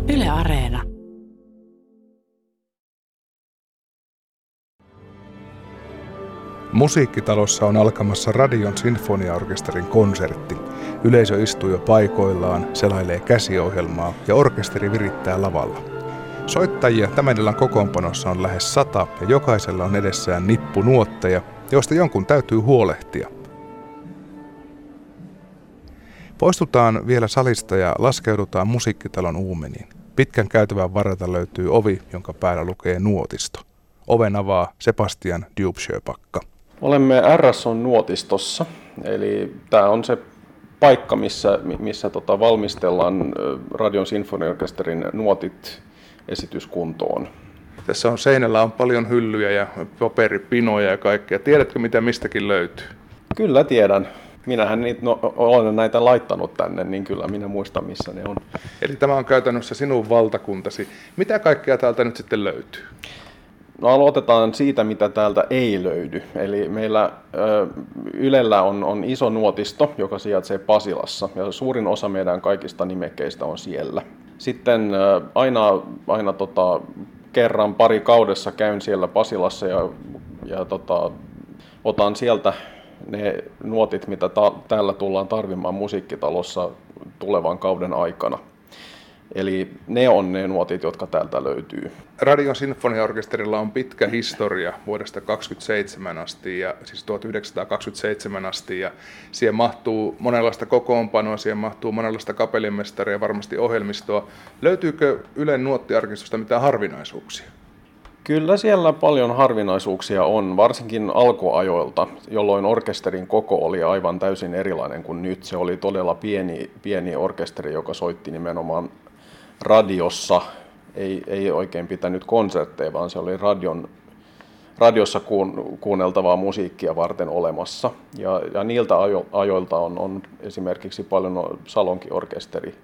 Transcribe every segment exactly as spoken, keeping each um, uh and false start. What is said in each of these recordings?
Yle Areena. Musiikkitalossa on alkamassa Radion sinfoniaorkesterin konsertti. Yleisö istuu jo paikoillaan, selailee käsiohjelmaa ja orkesteri virittää lavalla. Soittajia tämän illan kokoonpanossa on lähes sata ja jokaisella on edessään nippu nuotteja, joista jonkun täytyy huolehtia. Poistutaan vielä salista ja laskeudutaan musiikkitalon uumeniin. Pitkän käytävän varrelta löytyy ovi, jonka päällä lukee nuotisto. Oven avaa Sebastian Dubsjö-Pakka. Olemme R S O-nuotistossa, eli tämä on se paikka, missä, missä tota valmistellaan Radion sinfoniaorkesterin nuotit esityskuntoon. Tässä on seinällä on paljon hyllyjä ja paperipinoja ja kaikkea. Tiedätkö, mitä mistäkin löytyy? Kyllä tiedän. Minähän niitä, no, olen näitä laittanut tänne, niin kyllä minä muistan, missä ne on. Eli tämä on käytännössä sinun valtakuntasi. Mitä kaikkea täältä nyt sitten löytyy? No aloitetaan siitä, mitä täältä ei löydy. Eli meillä ö, Ylellä on, on iso nuotisto, joka sijaitsee Pasilassa, ja suurin osa meidän kaikista nimekkeistä on siellä. Sitten ö, aina, aina tota, kerran pari kaudessa käyn siellä Pasilassa ja, ja tota, otan sieltä ne nuotit, mitä ta- täällä tullaan tarvimaan musiikkitalossa tulevan kauden aikana. Eli ne on ne nuotit, jotka täältä löytyy. Radion sinfoniaorkesterilla on pitkä historia vuodesta kaksikymmentäseitsemän asti, ja, siis tuhatyhdeksänsataakaksikymmentäseitsemän asti, ja siihen mahtuu monenlaista kokoonpanoa, siihen mahtuu monenlaista kapellimestaria ja varmasti ohjelmistoa. Löytyykö Ylen nuottiarkistosta mitään harvinaisuuksia? Kyllä siellä paljon harvinaisuuksia on, varsinkin alkuajoilta, jolloin orkesterin koko oli aivan täysin erilainen kuin nyt. Se oli todella pieni, pieni orkesteri, joka soitti nimenomaan radiossa. Ei, ei oikein pitänyt konsertteja, vaan se oli radion, radiossa kuun, kuunneltavaa musiikkia varten olemassa. Ja, ja niiltä ajo, ajoilta on, on esimerkiksi paljon salonkiorkesteri.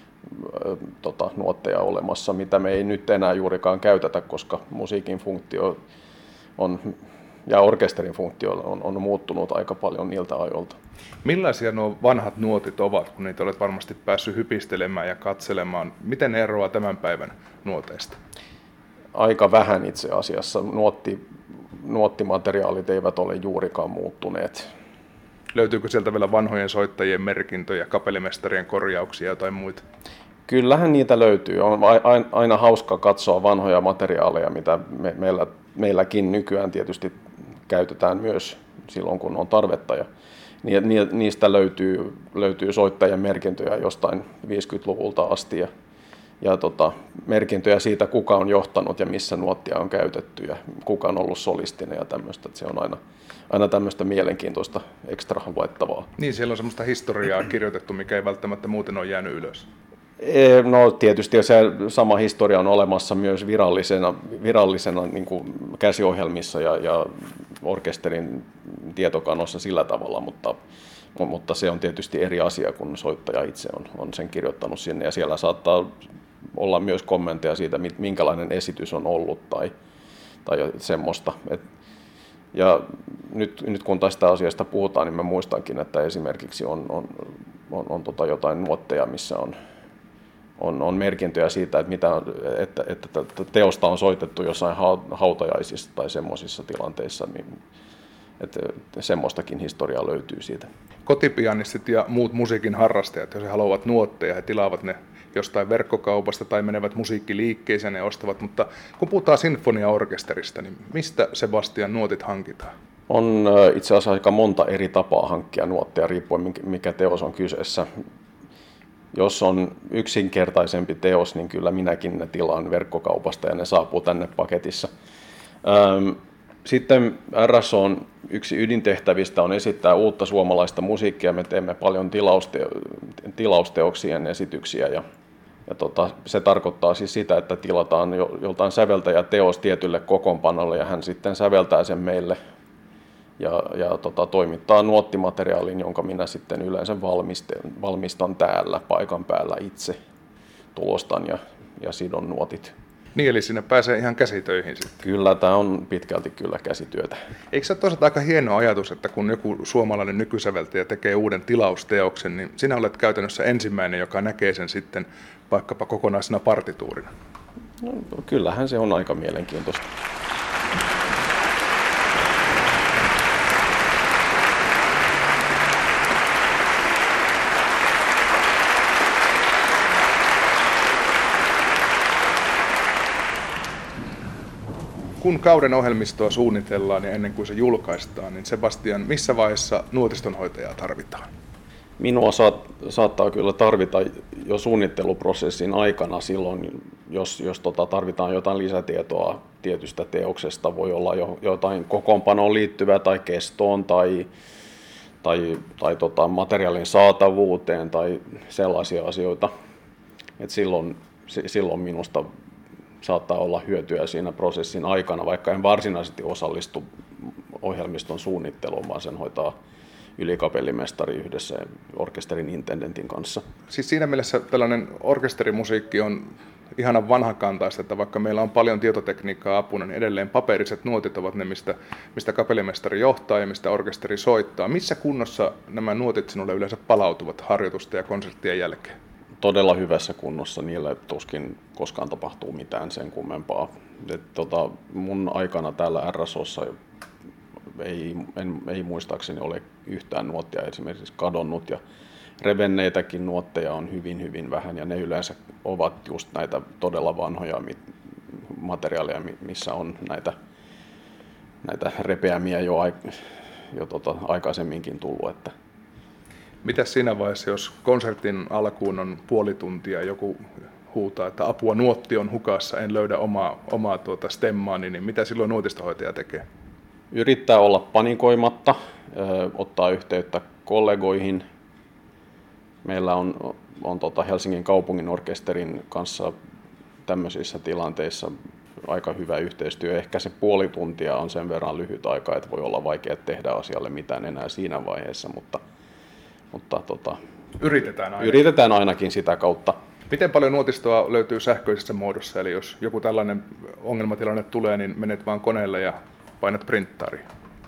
Tota, nuotteja olemassa, mitä me ei nyt enää juurikaan käytetä, koska musiikin funktio on, ja orkesterin funktio on, on muuttunut aika paljon niiltä ajoilta. Millaisia nuo vanhat nuotit ovat, kun niitä olet varmasti päässyt hypistelemään ja katselemaan? Miten ne eroaa tämän päivän nuoteista? Aika vähän itse asiassa. Nuotti, nuottimateriaalit eivät ole juurikaan muuttuneet. Löytyykö sieltä vielä vanhojen soittajien merkintöjä, kapellimestarien korjauksia ja jotain muita? Kyllähän niitä löytyy. On aina hauska katsoa vanhoja materiaaleja, mitä me, meillä, meilläkin nykyään tietysti käytetään myös silloin, kun on tarvetta. Ja niistä löytyy, löytyy soittajien merkintöjä jostain viisikymmentäluvulta asti ja, ja tota, merkintöjä siitä, kuka on johtanut ja missä nuottia on käytetty ja kuka on ollut solistinen ja tämmöistä. Se on aina, aina tämmöistä mielenkiintoista ekstra luettavaa. Niin, siellä on semmoista historiaa kirjoitettu, mikä ei välttämättä muuten ole jäänyt ylös. No tietysti se sama historia on olemassa myös virallisena, virallisena niin kuin käsiohjelmissa ja, ja orkesterin tietokanossa sillä tavalla, mutta, mutta se on tietysti eri asia, kun soittaja itse on, on sen kirjoittanut sinne ja siellä saattaa olla myös kommentteja siitä, minkälainen esitys on ollut tai, tai semmoista. Et, ja nyt, nyt kun tästä asiasta puhutaan, niin mä muistankin, että esimerkiksi on, on, on, on tota jotain nuotteja, missä on On, on merkintöjä siitä, että, mitä, että, että teosta on soitettu jossain hautajaisissa tai semmoisissa tilanteissa, että semmoistakin historiaa löytyy siitä. Kotipianistit ja muut musiikin harrastajat, jos he haluavat nuotteja, he tilaavat ne jostain verkkokaupasta tai menevät musiikkiliikkeeseen ja ostavat, mutta kun puhutaan sinfoniaorkesterista, niin mistä Sebastian nuotit hankitaan? On itse asiassa aika monta eri tapaa hankkia nuotteja, riippuen mikä teos on kyseessä. Jos on yksinkertaisempi teos, niin kyllä minäkin ne tilaan verkkokaupasta ja ne saapuu tänne paketissa. Sitten R S O:n yksi ydintehtävistä on esittää uutta suomalaista musiikkia. Me teemme paljon tilauste- tilausteoksien esityksiä ja, ja tota, se tarkoittaa siis sitä, että tilataan joltain säveltäjä teos tietylle kokoonpanolle ja hän sitten säveltää sen meille ja, ja tota, toimittaa nuottimateriaalin, jonka minä sitten yleensä valmistan täällä paikan päällä itse, tulostan ja, ja sidon nuotit. Niin, eli sinne pääsee ihan käsitöihin sitten. Kyllä, tämä on pitkälti kyllä käsityötä. Eikö se ole toisaalta aika hieno ajatus, että kun joku suomalainen nykysäveltäjä tekee uuden tilausteoksen, niin sinä olet käytännössä ensimmäinen, joka näkee sen sitten vaikkapa kokonaisena partituurina? No, kyllähän se on aika mielenkiintoista. Kun kauden ohjelmistoa suunnitellaan ja ennen kuin se julkaistaan, niin Sebastian, missä vaiheessa nuotistonhoitajaa tarvitaan? Minua saat, saattaa kyllä tarvita jo suunnitteluprosessin aikana silloin, jos, jos tota, tarvitaan jotain lisätietoa tietystä teoksesta. Voi olla jo, jotain kokoonpanoon liittyvää tai kestoon tai, tai, tai tota, materiaalin saatavuuteen tai sellaisia asioita. Et silloin, silloin minusta saattaa olla hyötyä siinä prosessin aikana, vaikka en varsinaisesti osallistu ohjelmiston suunnitteluun, vaan sen hoitaa ylikapellimestari yhdessä orkesterin intendentin kanssa. Siis siinä mielessä tällainen orkesterimusiikki on ihanan vanhakantaista, että vaikka meillä on paljon tietotekniikkaa apuna, niin edelleen paperiset nuotit ovat ne, mistä, mistä kapellimestari johtaa ja mistä orkesteri soittaa. Missä kunnossa nämä nuotit sinulle yleensä palautuvat harjoitusten ja konserttien jälkeen? Todella hyvässä kunnossa, niille tuskin koskaan tapahtuu mitään sen kummempaa. Et, tota, mun aikana täällä R S O:ssa ei, en, ei muistaakseni ole yhtään nuottia esimerkiksi kadonnut, ja revenneitäkin nuotteja on hyvin hyvin vähän, ja ne yleensä ovat just näitä todella vanhoja materiaaleja, missä on näitä, näitä repeämiä jo, jo tota, aikaisemminkin tullut. Että mitäs siinä vaiheessa, jos konsertin alkuun on puoli tuntia, joku huutaa, että apua, nuotti on hukassa, en löydä omaa, omaa tuota stemmaani, niin mitä silloin nuotistohoitaja tekee? Yrittää olla panikoimatta, ö, ottaa yhteyttä kollegoihin. Meillä on, on tota Helsingin kaupungin orkesterin kanssa tämmöisissä tilanteissa aika hyvä yhteistyö. Ehkä se puoli tuntia on sen verran lyhyt aika, että voi olla vaikea tehdä asialle mitään enää siinä vaiheessa, mutta Mutta tota, yritetään, ainakin. yritetään ainakin sitä kautta. Miten paljon nuotistoa löytyy sähköisessä muodossa? Eli jos joku tällainen ongelmatilanne tulee, niin menet vaan koneelle ja painat printtariin?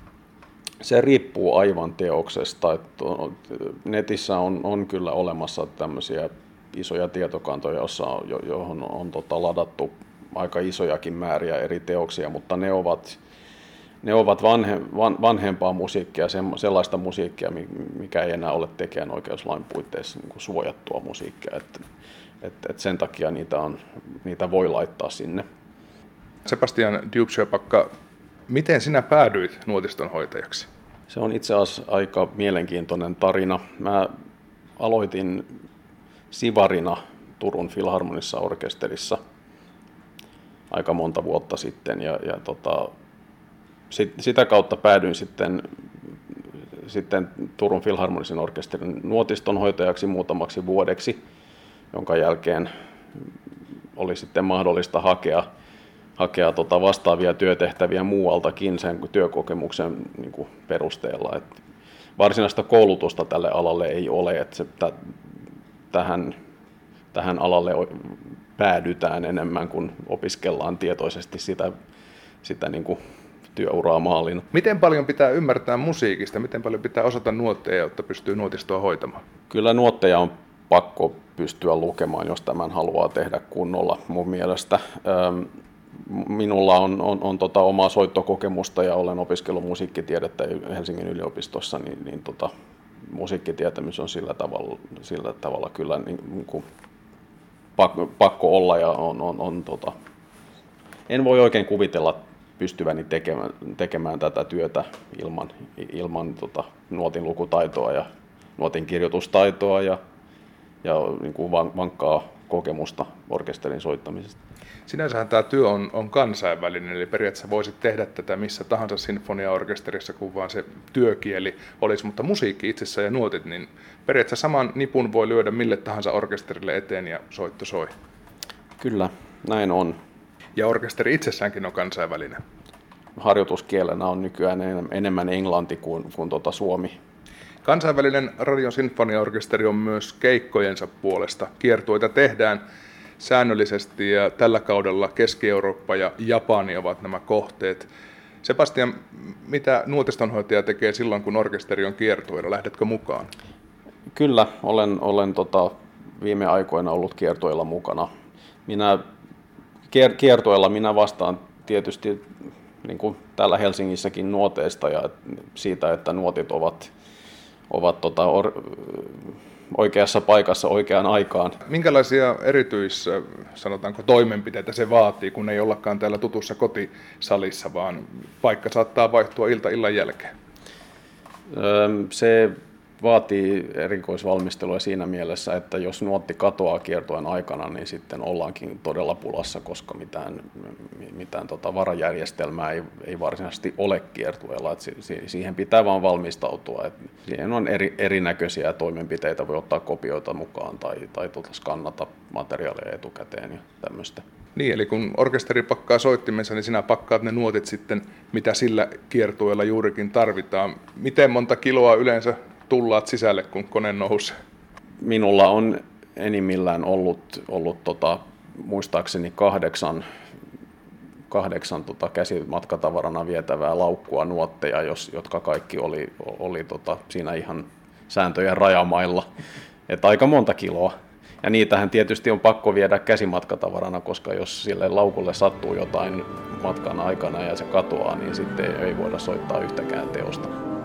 Se riippuu aivan teoksesta. Että netissä on, on kyllä olemassa tämmöisiä isoja tietokantoja, jossa on, johon on, on tota, ladattu aika isojakin määriä eri teoksia, mutta ne ovat Ne ovat vanhe, van, vanhempaa musiikkia, sellaista musiikkia, mikä ei enää ole tekijänoikeuslain puitteissa niin kuin suojattua musiikkia. Et, et, et sen takia niitä, on, niitä voi laittaa sinne. Sebastian Dubčepačka, miten sinä päädyit nuotistonhoitajaksi? Se on itse asiassa aika mielenkiintoinen tarina. Mä aloitin sivarina Turun Filharmonissa orkesterissa aika monta vuotta sitten, ja, ja tota, sitä kautta päädyin sitten, sitten Turun Filharmonisen orkesterin nuotistonhoitajaksi muutamaksi vuodeksi, jonka jälkeen oli sitten mahdollista hakea, hakea tota vastaavia työtehtäviä muualtakin sen työkokemuksen niin kuin perusteella. Et varsinaista koulutusta tälle alalle ei ole, että se, tä, tähän, tähän alalle päädytään enemmän kuin opiskellaan tietoisesti sitä, sitä niin kuin työuraa maaliin. Miten paljon pitää ymmärtää musiikista? Miten paljon pitää osata nuotteja, jotta pystyy nuotistoa hoitamaan? Kyllä nuotteja on pakko pystyä lukemaan, jos tämän haluaa tehdä kunnolla mun mielestä. Minulla on, on, on tota omaa soittokokemusta ja olen opiskellut musiikkitiedettä Helsingin yliopistossa, niin, niin tota, musiikkitietämys on sillä tavalla, sillä tavalla kyllä niin, niin kuin pakko, pakko olla, ja on, on, on, tota, en voi oikein kuvitella pystyväni tekemään, tekemään tätä työtä ilman, ilman tota, nuotin lukutaitoa ja nuotin kirjoitustaitoa ja, ja niin kuin vankkaa kokemusta orkesterin soittamisesta. Sinänsähän tämä työ on, on kansainvälinen, eli periaatteessa voisit tehdä tätä missä tahansa sinfoniaorkesterissa, kun vaan se työkieli olisi, mutta musiikki itsessään ja nuotit, niin periaatteessa saman nipun voi lyödä mille tahansa orkesterille eteen ja soitto soi. Kyllä, näin on. Ja orkesteri itsessäänkin on kansainvälinen. Harjoituskielenä on nykyään enemmän englanti kuin, kuin tuota suomi. Kansainvälinen Radion sinfoniaorkesteri on myös keikkojensa puolesta. Kiertueita tehdään säännöllisesti ja tällä kaudella Keski-Eurooppa ja Japani ovat nämä kohteet. Sebastian, mitä nuotistonhoitaja tekee silloin, kun orkesteri on kiertueella? Lähdetkö mukaan? Kyllä, olen, olen tota, viime aikoina ollut kiertueella mukana. Minä, kier, kiertueella minä vastaan tietysti niin kuin täällä Helsingissäkin nuoteista ja siitä, että nuotit ovat, ovat tota, or, oikeassa paikassa oikeaan aikaan. Minkälaisia erityis, sanotaanko, toimenpiteitä se vaatii, kun ei ollakaan täällä tutussa kotisalissa, vaan paikka saattaa vaihtua ilta illan jälkeen? Se vaatii erikoisvalmistelua siinä mielessä, että jos nuotti katoaa kiertueen aikana, niin sitten ollaankin todella pulassa, koska mitään, mitään tota varajärjestelmää ei, ei varsinaisesti ole kiertueella. Et siihen pitää vaan valmistautua. Et siihen on eri, erinäköisiä toimenpiteitä, voi ottaa kopioita mukaan tai, tai tota skannata materiaalia etukäteen ja tämmöistä. Niin, eli kun orkesteri pakkaa soittimensa, niin sinä pakkaat ne nuotit sitten, mitä sillä kiertueella juurikin tarvitaan. Miten monta kiloa yleensä tullaat sisälle, kun kone nousee? Minulla on enimmillään ollut, ollut tota, muistaakseni kahdeksan, kahdeksan tota, käsimatkatavarana vietävää laukkua nuotteja, jos, jotka kaikki oli, oli tota, siinä ihan sääntöjen rajamailla. Et aika monta kiloa. Ja niitähän tietysti on pakko viedä käsimatkatavarana, koska jos sille laukulle sattuu jotain matkan aikana ja se katoaa, niin sitten ei voida soittaa yhtäkään teosta.